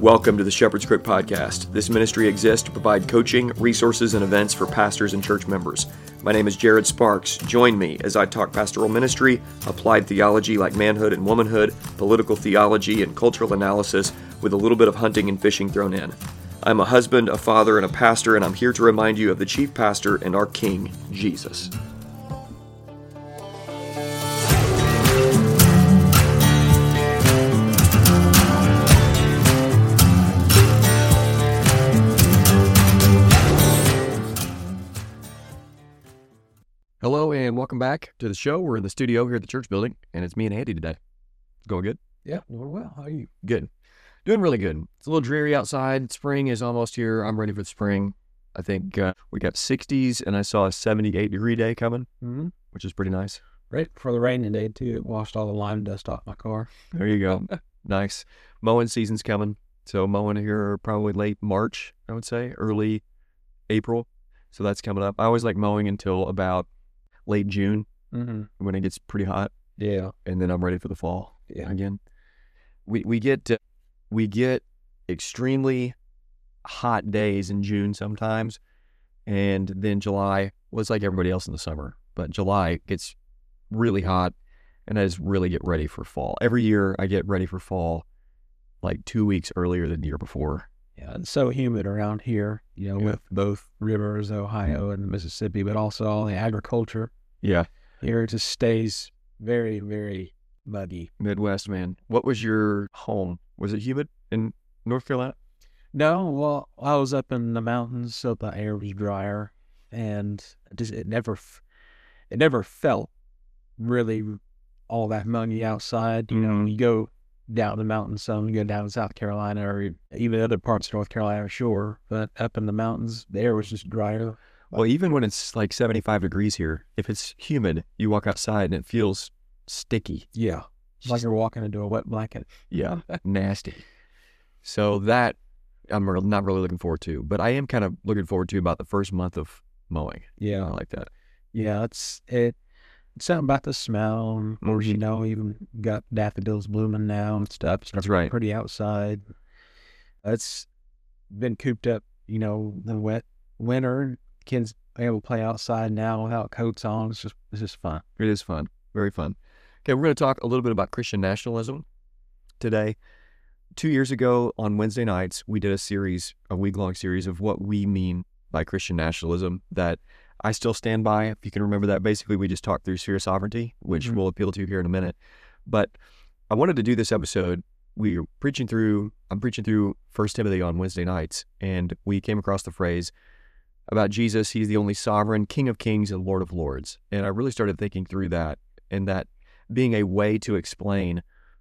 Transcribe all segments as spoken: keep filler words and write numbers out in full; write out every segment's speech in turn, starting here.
Welcome to the Shepherd's Crook Podcast. This ministry exists to provide coaching, resources, and events for pastors and church members. My name is Jared Sparks. Join me as I talk pastoral ministry, applied theology like manhood and womanhood, political theology, and cultural analysis with a little bit of hunting and fishing thrown in. I'm a husband, a father, and a pastor, and I'm here to remind you of the chief pastor and our King, Jesus. Hello and welcome back to the show. We're in the studio here at the church building, and it's me and Andy today. Going good? Yeah, doing well. How are you? Good. Doing really good. It's a little dreary outside. Spring is almost here. I'm ready for the spring. I think uh, we got sixties, and I saw a seventy-eight degree day coming, Mm-hmm. which is pretty nice. Right for the rainy day, too. It washed all the lime dust off my car. There you go. Nice. Mowing season's coming. So mowing here probably late March, I would say, early April. So that's coming up. I always like mowing until about late June Mm-hmm. when it gets pretty hot, Yeah. and then I'm ready for the fall Yeah. again. We we get uh, we get extremely hot days in June sometimes, and then July was like everybody else in the summer, but July gets really hot, and I just really get ready for fall. Every year I get ready for fall like two weeks earlier than the year before. Yeah, it's so humid around here, you know, Yeah. with both rivers, Ohio and Mississippi, but also all the agriculture. Yeah. Here it just stays very, very muggy. Midwest, man. What was your home? Was it humid in North Carolina? No, well, I was up in the mountains, so the air was drier, and it just it never, f- it never felt really all that muggy outside. You know, Mhm. you go down the mountains, some you go down to South Carolina or even other parts of North Carolina, sure, but up in the mountains, the air was just drier. Well, even when it's like seventy-five degrees here, if it's humid, you walk outside and it feels sticky. Yeah, it's like you're walking into a wet blanket. Yeah, nasty. So that I'm re- not really looking forward to, but I am kind of looking forward to about the first month of mowing. I Yeah, like that. yeah, it's it. It's something about the smell. And of course, you Mhm. know, even got daffodils blooming now and stuff. It's That's right. pretty outside. It's been cooped up, you know, the wet winter. Kids able to play outside now without coats on. It's just it's just fun. It is fun. Very fun. Okay, we're going to talk a little bit about Christian nationalism today. Two years ago on Wednesday nights, we did a series, a week-long series of what we mean by Christian nationalism that I still stand by. If you can remember that, basically we just talked through sphere sovereignty, which Mhm. we'll appeal to here in a minute. But I wanted to do this episode. We were preaching through, I'm preaching through First Timothy on Wednesday nights, and we came across the phrase about Jesus. He's the only sovereign, King of kings and Lord of lords. And I really started thinking through that, and that being a way to explain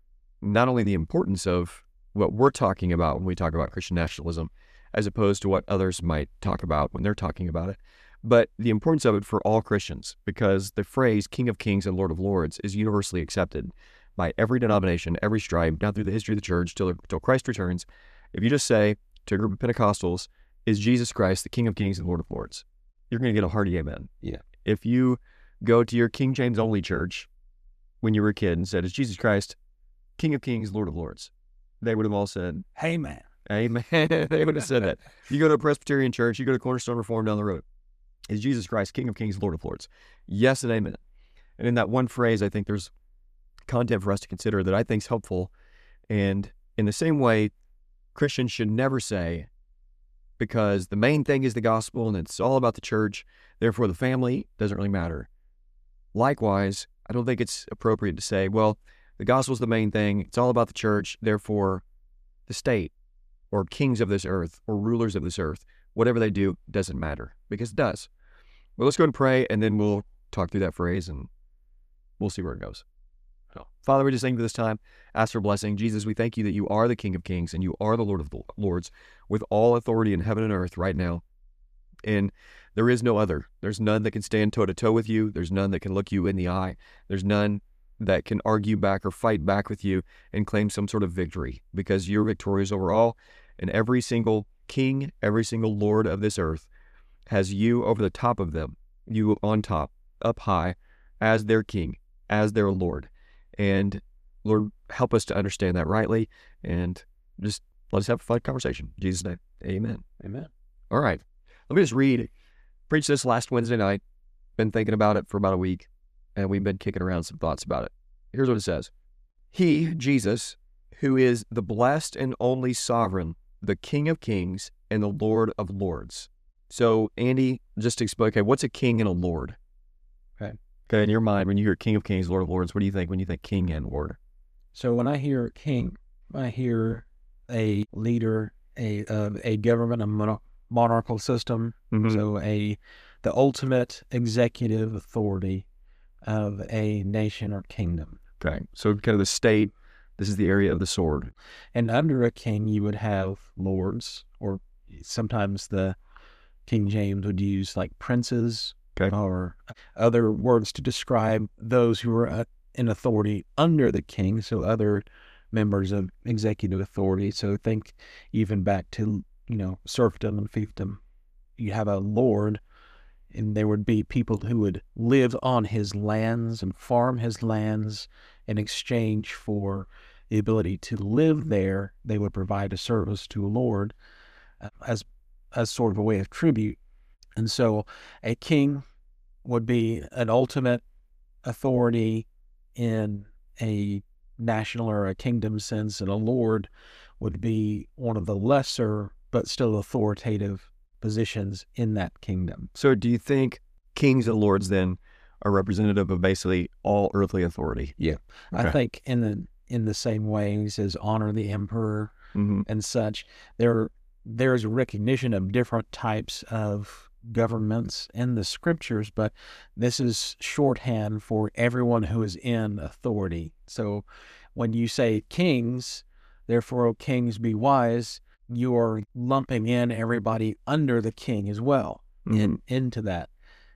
not only the importance of what we're talking about when we talk about Christian nationalism, as opposed to what others might talk about when they're talking about it, but the importance of it for all Christians, because the phrase King of Kings and Lord of Lords is universally accepted by every denomination, every stripe, down through the history of the church till, till Christ returns. If you just say to a group of Pentecostals, is Jesus Christ the King of Kings and Lord of Lords, you're going to get a hearty amen. Yeah. If you go to your King James only church when you were a kid and said, is Jesus Christ King of Kings, Lord of Lords, they would have all said, Hey man. amen. They would have said that. You go to a Presbyterian church, you go to Cornerstone Reform down the road, is Jesus Christ King of Kings, Lord of Lords? Yes and amen. And in that one phrase, I think there's content for us to consider that I think is helpful. And in the same way, Christians should never say, because the main thing is the gospel and it's all about the church, therefore the family doesn't really matter. Likewise, I don't think it's appropriate to say, well, the gospel's the main thing, it's all about the church, therefore the state or kings of this earth or rulers of this earth, whatever they do doesn't matter, because it does. Well, let's go and pray, and then we'll talk through that phrase and we'll see where it goes. So, Father, we just thank you for this time. Ask for blessing. Jesus, we thank you that you are the King of Kings and you are the Lord of the Lords with all authority in heaven and earth right now. And there is no other. There's none that can stand toe-to-toe with you. There's none that can look you in the eye. There's none that can argue back or fight back with you and claim some sort of victory, because you're victorious over all, and every single king, every single lord of this earth has you over the top of them, you on top, up high, as their king, as their Lord. And Lord, help us to understand that rightly, and just let us have a fun conversation. In Jesus' name, amen. Amen. All right. Let me just read. Preached this last Wednesday night. Been thinking about it for about a week, and we've been kicking around some thoughts about it. Here's what it says. He, Jesus, who is the blessed and only sovereign, the King of kings and the Lord of lords. So, Andy, just to explain, okay, what's a king and a lord? Okay. Okay, in your mind, when you hear King of kings, Lord of lords, what do you think when you think king and lord? So when I hear king, I hear a leader, a uh, a government, a mono- monarchical system. Mhm. So a the ultimate executive authority of a nation or kingdom. Okay, so kind of the state, this is the area of the sword. And under a king, you would have lords, or sometimes the King James would use like princes, Okay. or other words to describe those who are uh, in authority under the king, so other members of executive authority. So think even back to, you know, serfdom and fiefdom. You have a lord, and there would be people who would live on his lands and farm his lands in exchange for the ability to live there. They would provide a service to a lord uh, as as sort of a way of tribute. And so a king would be an ultimate authority in a national or a kingdom sense, and a lord would be one of the lesser but still authoritative positions in that kingdom. So do you think kings and lords then are representative of basically all earthly authority? Yeah. Okay. I think in the in the same ways as honor the emperor Mm-hmm. and such, there there's a recognition of different types of governments in the scriptures, but this is shorthand for everyone who is in authority. So when you say kings, therefore, O kings, be wise, you are lumping in everybody under the king as well, Mm-hmm. in, into that.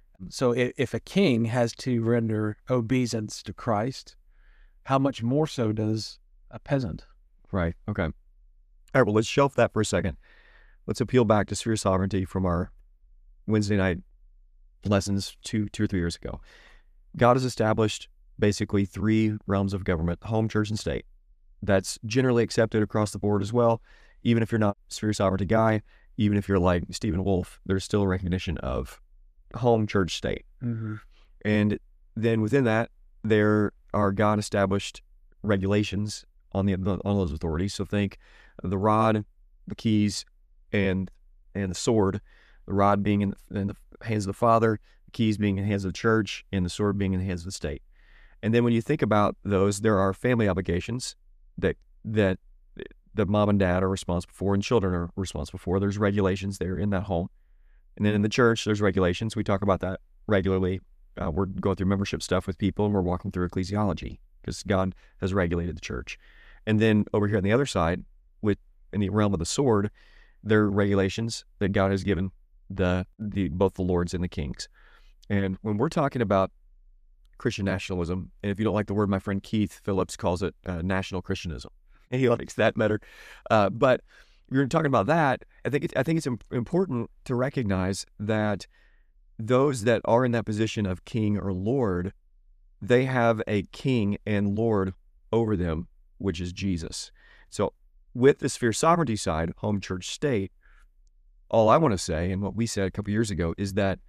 So if, if a king has to render obeisance to Christ, how much more so does a peasant? Right. Okay. All right. Well, let's shelf that for a second. Let's appeal back to sphere sovereignty from our Wednesday night lessons two, two or three years ago. God has established basically three realms of government: home, church, and state. That's generally accepted across the board as well. Even if you're not a sphere sovereignty guy, even if you're like Stephen Wolfe, there's still a recognition of home, church, state. Mm-hmm. And then within that, there are God established regulations on the on those authorities. So think the rod, the keys, and and the sword. The rod being in the, in the hands of the Father, the keys being in the hands of the church, and the sword being in the hands of the state. And then when you think about those, there are family obligations that that that mom and dad are responsible for, and children are responsible for. There's regulations there in that home. And then in the church, there's regulations. We talk about that regularly. Uh, we're going through membership stuff with people, and we're walking through ecclesiology because God has regulated the church. And then over here on the other side, with in the realm of the sword, there are regulations that God has given the the both the lords and the kings. And when we're talking about Christian nationalism, and if you don't like the word, my friend Keith Phillips calls it uh, national Christianism, and he likes that better. Uh, but we're talking about that. I think it's, I think it's important to recognize that those that are in that position of king or lord, they have a king and lord over them, which is Jesus. So with the sphere sovereignty side, home, church, state, all I want to say, and what we said a couple years ago, is that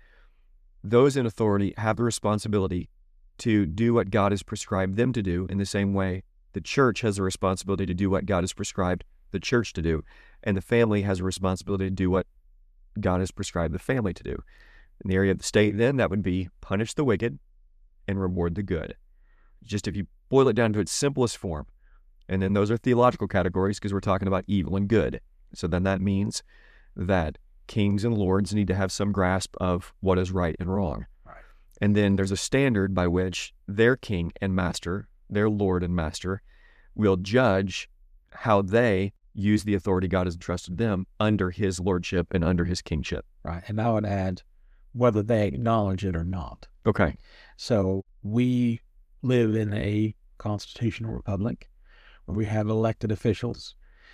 those in authority have the responsibility to do what God has prescribed them to do, in the same way the church has a responsibility to do what God has prescribed the church to do, and the family has a responsibility to do what God has prescribed the family to do. In the area of the state, then, that would be punish the wicked and reward the good. Just if you boil it down to its simplest form. And then those are theological categories because we're talking about evil and good. So then that means that kings and lords need to have some grasp of what is right and wrong. Right. And then there's a standard by which their king and master, their lord and master, will judge how they use the authority God has entrusted them under his lordship and under his kingship. Right. And I would add whether they acknowledge it or not. Okay. So we live in a constitutional republic where we have elected officials,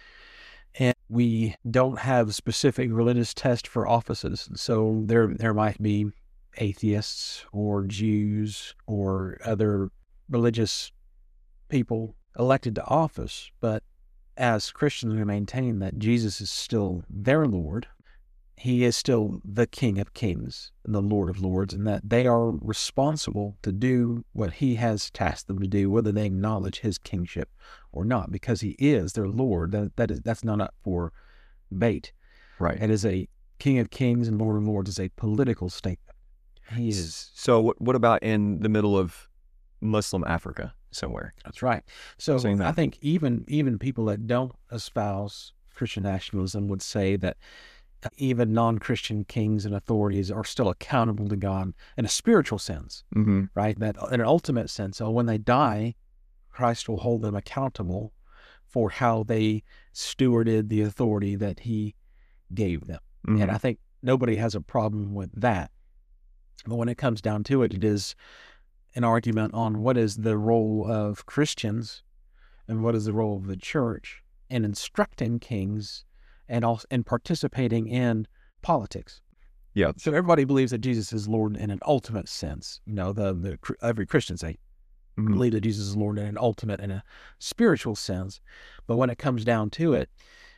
and we don't have specific religious tests for offices. So there there might be atheists or Jews or other religious people elected to office, but as Christians, we maintain that Jesus is still their Lord. He is still the King of Kings and the Lord of Lords, and that they are responsible to do what he has tasked them to do, whether they acknowledge his kingship or not, because he is their Lord. That, that is, that's not up for debate. Right. It is a King of Kings and Lord of Lords is a political statement. He is. So what, what about in the middle of Muslim Africa somewhere? That's right. So Saying that. I think even even people that don't espouse Christian nationalism would say that even non-Christian kings and authorities are still accountable to God in a spiritual sense, Mm-hmm. right? That in an ultimate sense, so when they die, Christ will hold them accountable for how they stewarded the authority that he gave them. Mm-hmm. And I think nobody has a problem with that. But when it comes down to it, it is an argument on what is the role of Christians and what is the role of the church in instructing kings and also in participating in politics. Yeah. So everybody believes that Jesus is Lord in an ultimate sense. You know, the, the every Christian say Mm-hmm. believe that Jesus is Lord in an ultimate and a spiritual sense. But when it comes down to it,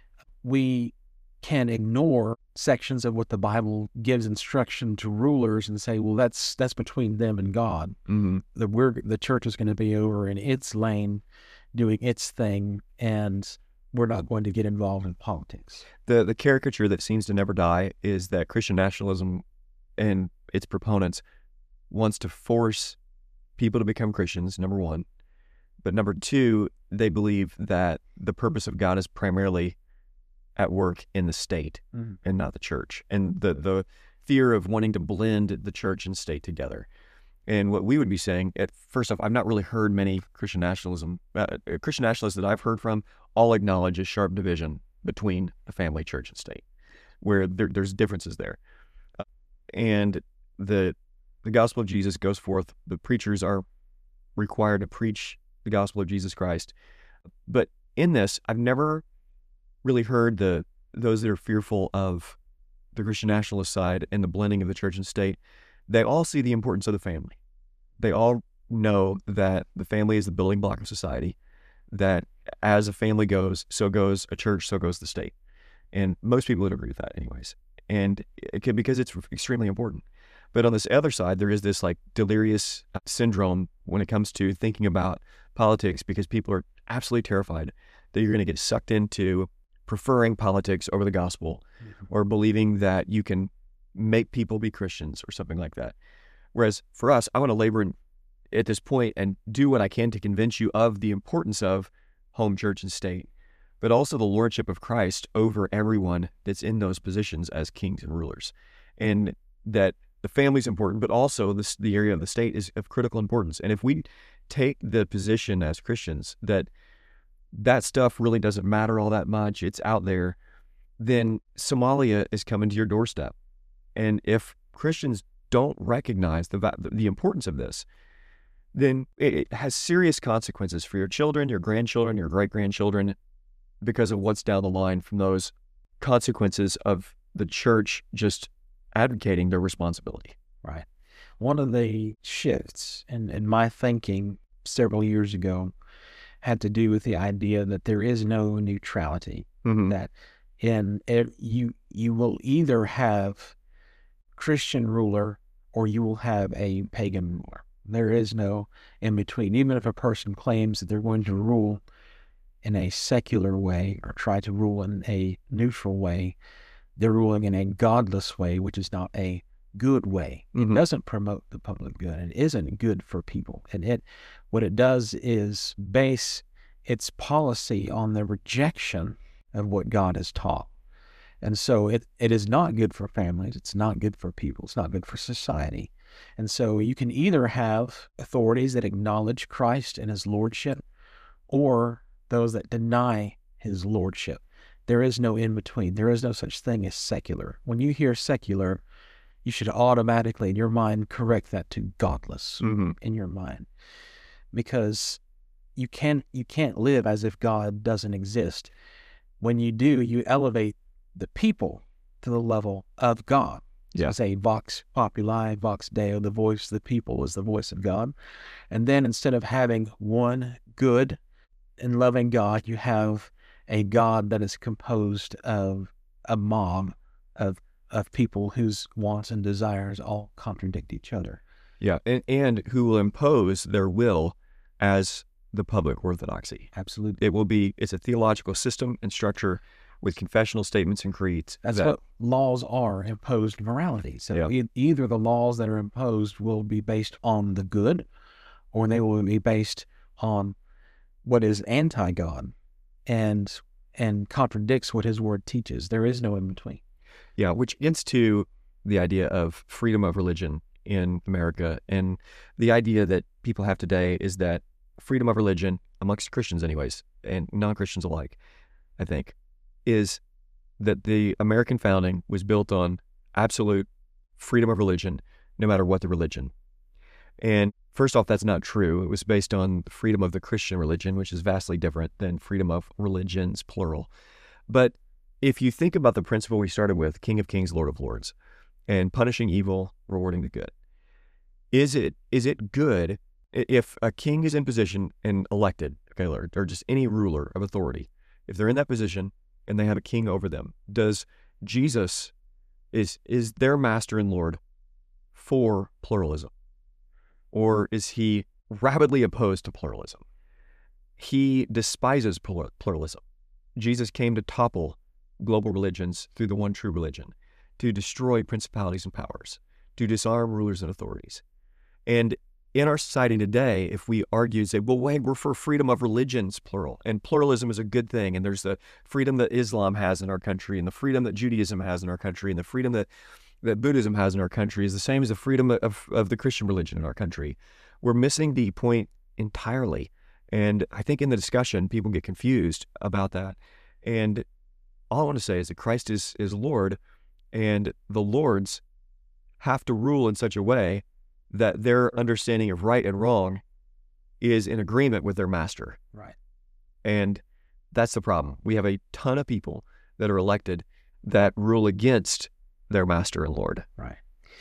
we can ignore sections of what the Bible gives instruction to rulers and say, well, that's that's between them and God. Mm-hmm. The we're the church is going to be over in its lane, doing its thing, and we're not going to get involved in politics. The the caricature that seems to never die is that Christian nationalism and its proponents wants to force people to become Christians, number one. But number two, they believe that the purpose of God is primarily at work in the state Mm-hmm. and not the church. And the, the fear of wanting to blend the church and state together. And what we would be saying, at first off, I've not really heard many Christian nationalism, uh, Christian nationalists that I've heard from all acknowledge a sharp division between the family, church, and state, where there, there's differences there. Uh, and the the gospel of Jesus goes forth. The preachers are required to preach the gospel of Jesus Christ. But in this, I've never really heard the those that are fearful of the Christian nationalist side and the blending of the church and state. They all see the importance of the family. They all know that the family is the building block of society, that as a family goes, so goes a church, so goes the state. And most people would agree with that anyways. And it could, because it's extremely important. But on this other side, there is this like delirious syndrome when it comes to thinking about politics, because people are absolutely terrified that you're going to get sucked into preferring politics over the gospel, mm-hmm. or believing that you can make people be Christians or something like that. Whereas for us, I want to labor in, at this point and do what I can to convince you of the importance of home church and state, but also the lordship of Christ over everyone that's in those positions as kings and rulers. And that the family is important, but also this, the area of the state is of critical importance. And if we take the position as Christians that that stuff really doesn't matter all that much, it's out there, then Somalia is coming to your doorstep. And if Christians don't recognize the the importance of this, then it has serious consequences for your children, your grandchildren, your great-grandchildren, because of what's down the line from those consequences of the church just advocating their responsibility. Right. One of the shifts in, in my thinking several years ago had to do with the idea that there is no neutrality, Mm-hmm. that in it, you you will either have Christian ruler or you will have a pagan ruler. There is no in between. Even if a person claims that they're going to rule in a secular way or try to rule in a neutral way, they're ruling in a godless way, which is not a good way. Mm-hmm. It doesn't promote the public good. It isn't good for people. And it, what it does is base its policy on the rejection of what God has taught. And so it, it is not good for families. It's not good for people. It's not good for society. And so you can either have authorities that acknowledge Christ and his lordship, or those that deny his lordship. There is no in between. There is no such thing as secular. When you hear secular, you should automatically in your mind correct that to godless Mm-hmm. in your mind, because you can't you can't live as if God doesn't exist. When you do, you elevate the people to the level of God. So Yeah. say vox populi, vox deo, the voice of the people is the voice of God. And then instead of having one good and loving God, you have a God that is composed of a mob of of people whose wants and desires all contradict each other. Yeah, and, and who will impose their will as the public orthodoxy. Absolutely. It will be, it's a theological system and structure with confessional statements and creeds. That's that, what laws are, imposed morality. So Yeah. e- either the laws that are imposed will be based on the good, or they will be based on what is anti-God and and contradicts what his word teaches. There is no in between. Yeah, which gets to the idea of freedom of religion in America. And the idea that people have today is that freedom of religion, amongst Christians anyways, and non-Christians alike, I think, is that the American founding was built on absolute freedom of religion, no matter what the religion. And first off, that's not true. It was based on the freedom of the Christian religion, which is vastly different than freedom of religions, plural. But if you think about the principle we started with, King of Kings, Lord of Lords, and punishing evil, rewarding the good, is it is it good if a king is in position and elected, okay, or, or just any ruler of authority, if they're in that position and they have a king over them, does Jesus, is is their master and Lord for pluralism? Or is he rabidly opposed to pluralism? He despises plur- pluralism. Jesus came to topple global religions through the one true religion, to destroy principalities and powers, to disarm rulers and authorities. And in our society today, if we argue and say, well, wait, we're for freedom of religions, plural, and pluralism is a good thing, and there's the freedom that Islam has in our country, and the freedom that Judaism has in our country, and the freedom that, that Buddhism has in our country is the same as the freedom of, of the Christian religion in our country, we're missing the point entirely. And I think in the discussion, people get confused about that. And all I want to say is that Christ is, is Lord, and the lords have to rule in such a way that their understanding of right and wrong is in agreement with their master. Right. And that's the problem. We have a ton of people that are elected that rule against their master and Lord. Right.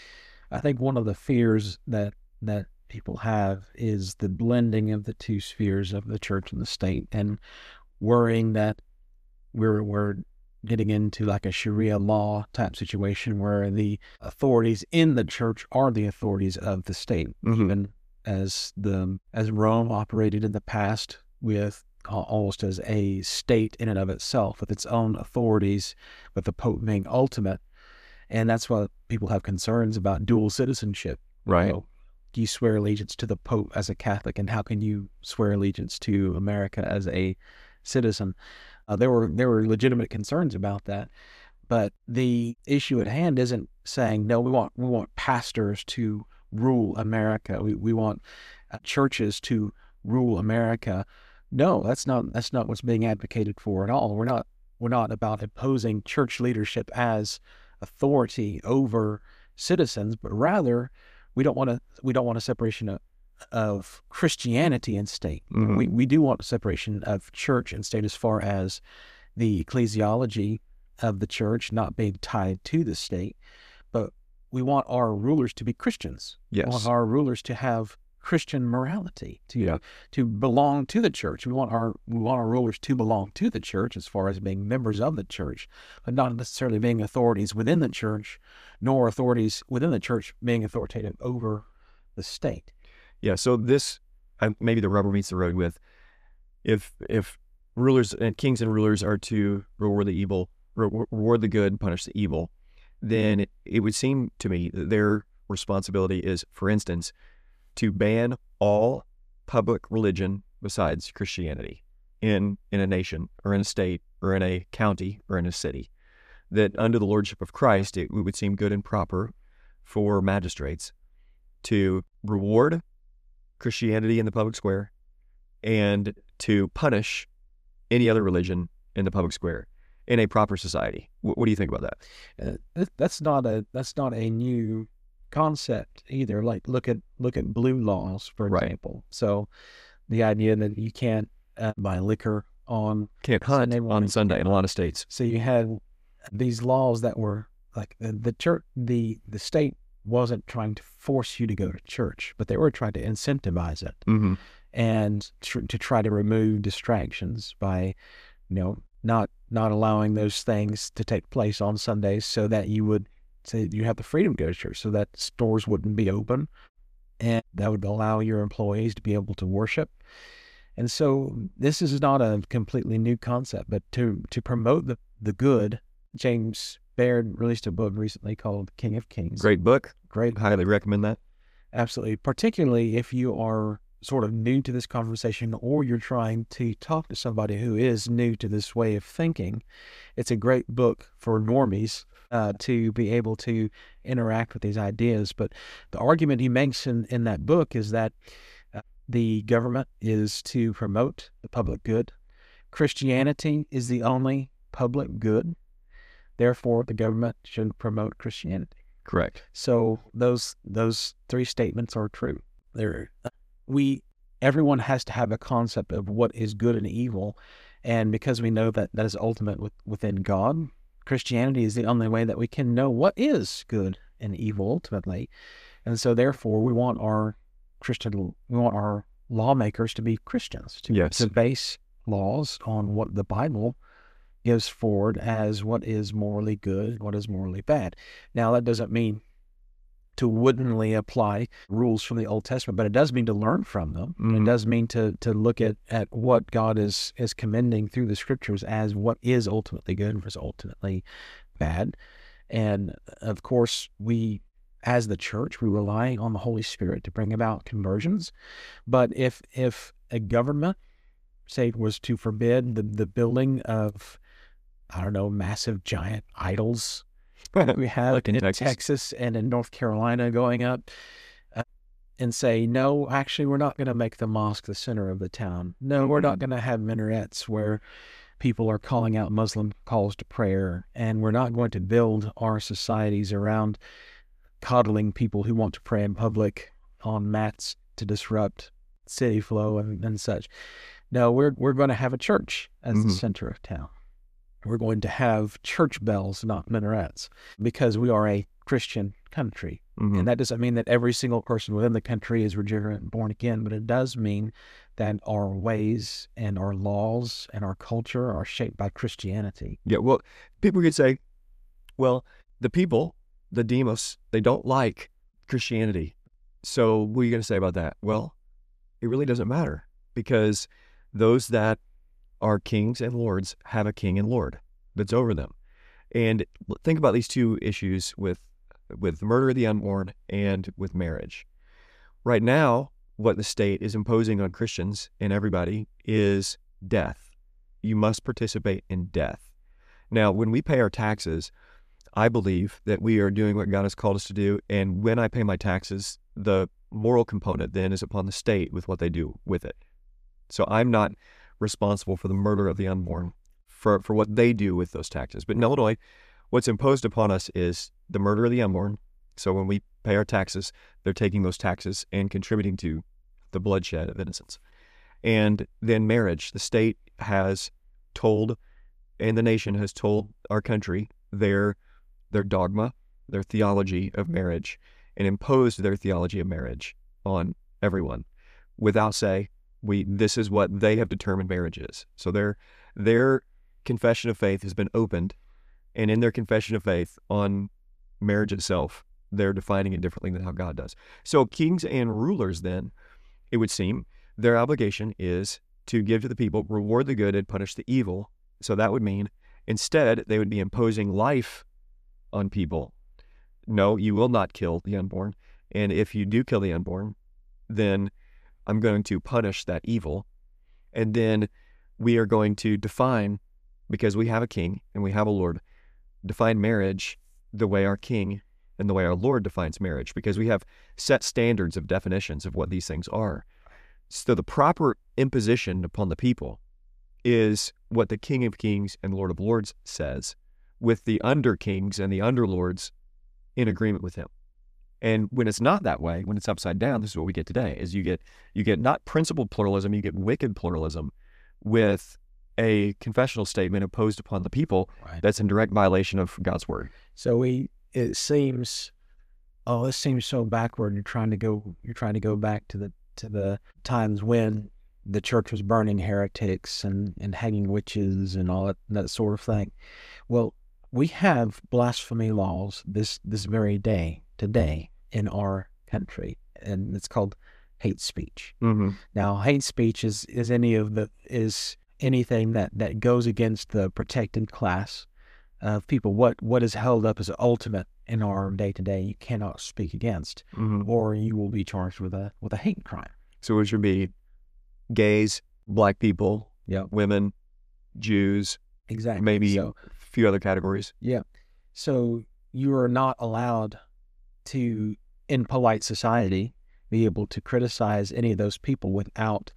I think one of the fears that that people have is the blending of the two spheres of the church and the state, and worrying that we're we're getting into like a Sharia law type situation where the authorities in the church are the authorities of the state, Mm-hmm. even as the as Rome operated in the past with almost as a state in and of itself with its own authorities, with the Pope being ultimate. And that's why people have concerns about dual citizenship. Right. You know, do you swear allegiance to the Pope as a Catholic, and how can you swear allegiance to America as a citizen? Uh, there were there were legitimate concerns about that, but the issue at hand isn't saying no. We want we want pastors to rule America. We we want uh, churches to rule America. No, that's not that's not what's being advocated for at all. We're not we're not about imposing church leadership as authority over citizens, but rather we don't want to we don't want a separation of, of Christianity and state. Mhm. We we do want a separation of church and state as far as the ecclesiology of the church not being tied to the state, but we want our rulers to be Christians. We want Yes. our rulers to have Christian morality, to Yeah. to belong to the church. We want our we want our rulers to belong to the church as far as being members of the church, but not necessarily being authorities within the church, nor authorities within the church being authoritative over the state. Yeah. So this, uh, maybe the rubber meets the road with, if if rulers and kings and rulers are to reward the evil, re- reward the good, punish the evil, then it, it would seem to me that their responsibility is, for instance, to ban all public religion besides Christianity in in a nation or in a state or in a county or in a city. That under the lordship of Christ, it would seem good and proper for magistrates to reward Christianity in the public square and to punish any other religion in the public square in a proper society. What, what do you think about that? Uh, th- that's not a that's not a new concept either. Like look at look at blue laws, for Right. example. So the idea that you can't uh, buy liquor on Can't hunt Sunday on morning. Sunday in a lot of states. So you had these laws that were like the, the church, the the state wasn't trying to force you to go to church, but they were trying to incentivize it Mm-hmm. and tr- to try to remove distractions by, you know, not not allowing those things to take place on Sundays, so that you would say you have the freedom to go to church, so that stores wouldn't be open, and that would allow your employees to be able to worship. And so this is not a completely new concept, but to to promote the, the good, James Baird released a book recently called King of Kings. Great book. Great. Highly recommend that. Absolutely. Particularly if you are sort of new to this conversation, or you're trying to talk to somebody who is new to this way of thinking. It's a great book for normies uh, to be able to interact with these ideas. But the argument he makes in, in that book is that uh, the government is to promote the public good. Christianity is the only public good. Therefore, the government should promote Christianity. Correct. So those those three statements are true. They're, we everyone has to have a concept of what is good and evil, and because we know that that is ultimate with, within God, Christianity is the only way that we can know what is good and evil ultimately. And so therefore, we want our Christian we want our lawmakers to be Christians, to, yes. to base laws on what the Bible gives forward as what is morally good, what is morally bad. Now, that doesn't mean to woodenly apply rules from the Old Testament, but it does mean to learn from them. Mm-hmm. It does mean to to look at, at what God is is commending through the Scriptures as what is ultimately good and what is ultimately bad. And of course, we, as the church, we rely on the Holy Spirit to bring about conversions. But if if a government, say, was to forbid the, the building of, I don't know, massive giant idols we have like in in Texas. Texas and in North Carolina going up, uh, and say, no, actually, we're not going to make the mosque the center of the town. No, we're not going to have minarets where people are calling out Muslim calls to prayer, and we're not going to build our societies around coddling people who want to pray in public on mats to disrupt city flow and, and such. No, we're we're going to have a church as Mm-hmm. the center of town. We're going to have church bells, not minarets, because we are a Christian country. Mm-hmm. And that doesn't mean that every single person within the country is regenerate and born again, but it does mean that our ways and our laws and our culture are shaped by Christianity. Yeah, well, people could say, well, the people, the demos, they don't like Christianity. So what are you going to say about that? Well, it really doesn't matter, because those that are kings and lords have a king and lord that's over them. And think about these two issues with with the murder of the unborn and with marriage. Right now, what the state is imposing on Christians and everybody is death. You must participate in death. Now, when we pay our taxes, I believe that we are doing what God has called us to do. And when I pay my taxes, the moral component then is upon the state with what they do with it. So I'm not responsible for the murder of the unborn, for, for what they do with those taxes. But in Illinois, what's imposed upon us is the murder of the unborn. So when we pay our taxes, they're taking those taxes and contributing to the bloodshed of innocence. And then marriage. The state has told, and the nation has told our country their their dogma, their theology of marriage, and imposed their theology of marriage on everyone without say, we this is what they have determined marriage is. So their their confession of faith has been opened, and in their confession of faith on marriage itself, they're defining it differently than how God does. So kings and rulers then, it would seem, their obligation is to give to the people, reward the good and punish the evil. So that would mean instead they would be imposing life on people. No, you will not kill the unborn. And if you do kill the unborn, then I'm going to punish that evil. And then we are going to define, because we have a king and we have a Lord, define marriage the way our king and the way our Lord defines marriage, because we have set standards of definitions of what these things are. So the proper imposition upon the people is what the King of Kings and Lord of Lords says, with the under kings and the under lords in agreement with him. And when it's not that way, when it's upside down, this is what we get today, is you get you get not principled pluralism, you get wicked pluralism with a confessional statement imposed upon the people Right. that's in direct violation of God's word. So we, it seems, oh, this seems so backward. You're trying to go, you're trying to go back to the to the times when the church was burning heretics and, and hanging witches and all that, that sort of thing. Well, we have blasphemy laws this, this very day, today, in our country, and it's called hate speech. Mm-hmm. Now, hate speech is, is any of the is anything that, that goes against the protected class of people. What what is held up as ultimate in our day to day, you cannot speak against, Mm-hmm. or you will be charged with a with a hate crime. So it should be gays, black people, Yep. women, Jews, Exactly. maybe So, a few other categories. yeah. So you are not allowed to, in polite society, be able to criticize any of those people without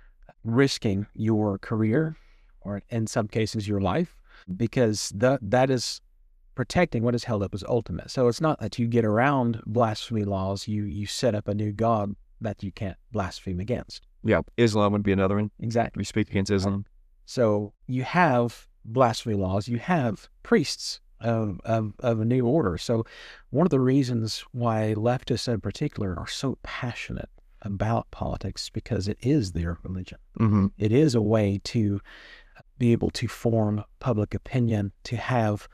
risking your career, or in some cases your life, because that that is protecting what is held up as ultimate. So it's not that you get around blasphemy laws, you you set up a new god that you can't blaspheme against. Yeah, Islam would be another one. Exactly. We speak against Islam. So you have blasphemy laws, you have priests of, of, of a new order. So one of the reasons why leftists in particular are so passionate about politics, because it is their religion. Mm-hmm. It is a way to be able to form public opinion, to have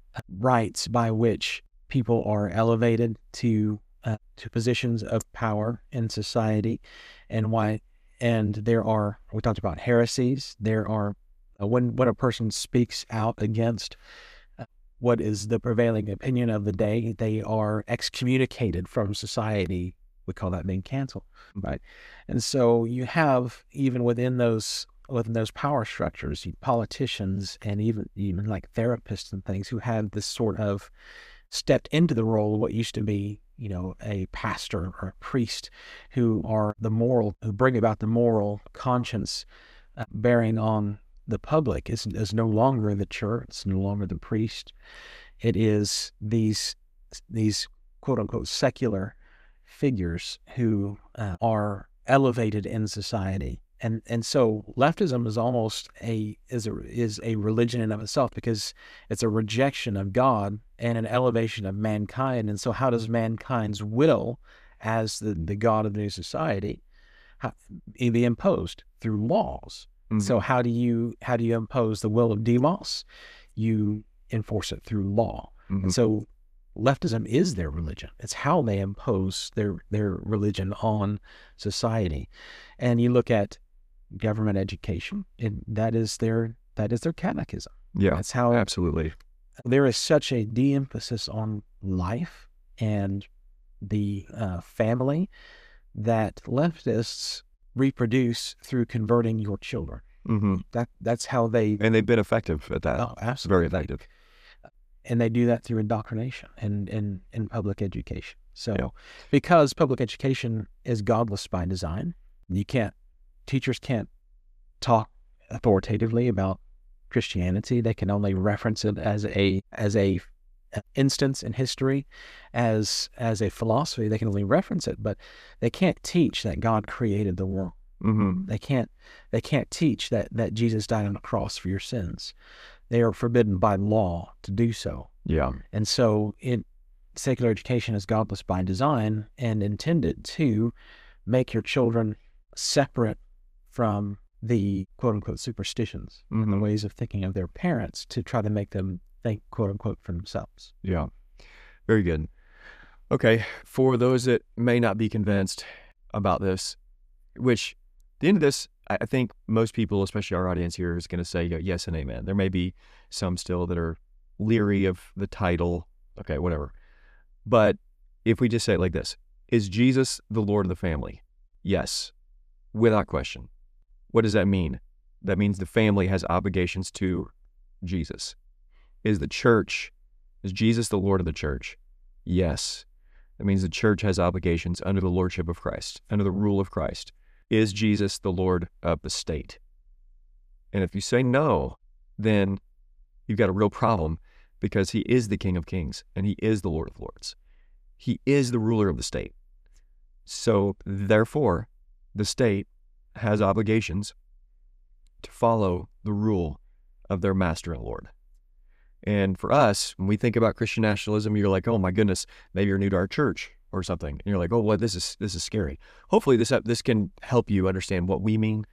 rights by which people are elevated to uh, to positions of power in society, and why. And there are, we talked about heresies. There are uh, when when a person speaks out against uh, what is the prevailing opinion of the day, they are excommunicated from society. We call that being canceled, right? And so you have, even within those within those power structures, politicians and even even like therapists and things who have this sort of stepped into the role of what used to be, you know, a pastor or a priest, who are the moral, who bring about the moral conscience uh, bearing on the public, is is no longer the church, it's no longer the priest. It is these these quote unquote secular figures who uh, are elevated in society. And and so leftism is almost a is a is a religion in of itself, because it's a rejection of God and an elevation of mankind. And so how does mankind's will, as the, the God of the new society, how, be imposed? Through laws. Mm-hmm. So how do you how do you impose the will of Demos? You enforce it through law. Mm-hmm. And so leftism is their religion. It's how they impose their their religion on society. And you look at government education, and that is their that is their catechism. Yeah, That's how absolutely. there is such a de-emphasis on life and the uh, family that leftists reproduce through converting your children. Mm-hmm. That that's how they And they've been effective at that. oh, Very absolutely. effective. And they do that through indoctrination and in, in public education. So Yeah. because public education is godless by design, you can't teachers can't talk authoritatively about Christianity. They can only reference it as a as a instance in history, as as a philosophy. They can only reference it, but they can't teach that God created the world. Mm-hmm. They can't they can't teach that that Jesus died on the cross for your sins. They are forbidden by law to do so. Yeah. And so in secular education is godless by design and intended to make your children separate from the quote unquote superstitions Mm-hmm. and the ways of thinking of their parents, to try to make them think quote unquote for themselves. Yeah. Very good. Okay. For those that may not be convinced about this, which at the end of this, I I think most people, especially our audience here, is going to say yes and amen. There may be some still that are leery of the title. Okay, whatever. But if we just say it like this, is Jesus the Lord of the family? Yes, without question. What does that mean? That means the family has obligations to Jesus. Is the church, is Jesus the Lord of the church? Yes. That means the church has obligations under the lordship of Christ, under the rule of Christ. Is Jesus the Lord of the state? And if you say no, then you've got a real problem, because he is the King of Kings and he is the Lord of Lords. He is the ruler of the state. So therefore, the state has obligations to follow the rule of their master and Lord. And for us, when we think about Christian nationalism, you're like, oh my goodness, maybe you're new to our church or something. And you're like, oh, well, this is this is scary. Hopefully this this can help you understand what we mean.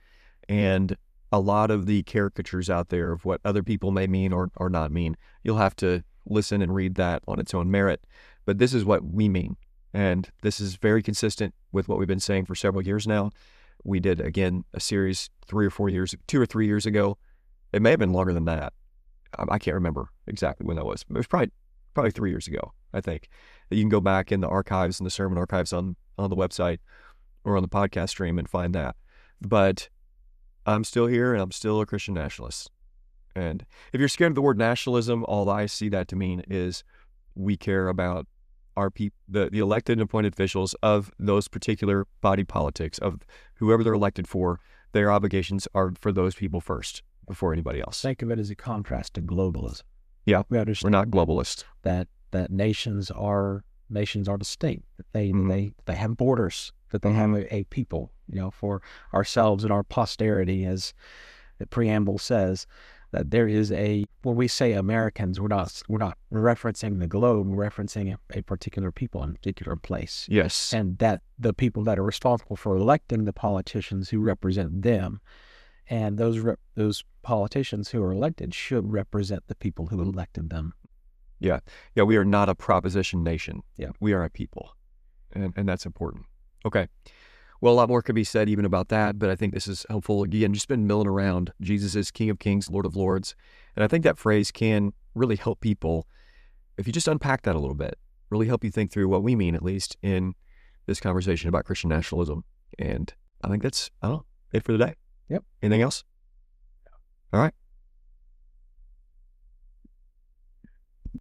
and a lot of the caricatures out there of what other people may mean or, or not mean, you'll have to listen and read that on its own merit. But this is what we mean. And this is very consistent with what we've been saying for several years now. We did, again, a series three or four years, two or three years ago. It may have been longer than that. I, I can't remember exactly when that was. It was probably probably three years ago, I think. You can go back in the archives and the sermon archives on, on the website or on the podcast stream and find that. But I'm still here and I'm still a Christian nationalist. And if you're scared of the word nationalism, all I see that to mean is we care about our people, the, the elected and appointed officials of those particular body politics, of whoever they're elected for. Their obligations are for those people first before anybody else. Think of it as a contrast to globalism. Yeah, We we're understand not globalists. that that nations are nations are distinct. That they Mhm. they they have borders. That they have a, a people. You know, for ourselves and our posterity, as the preamble says, that there is a. When we say Americans, we're not we're not referencing the globe. We're referencing a, a particular people in a particular place, Yes. and that the people that are responsible for electing the politicians who represent them, and those rep, those politicians who are elected should represent the people who elected them. Yeah, we are not a proposition nation. Yeah. We are a people, and, and that's important. Okay. Well, a lot more could be said even about that, but I think this is helpful. Again, just been milling around. Jesus is King of Kings, Lord of Lords. And I think that phrase can really help people, if you just unpack that a little bit, really help you think through what we mean, at least in this conversation about Christian nationalism. And I think that's, I don't know, it for the day. Yep. Anything else? All right.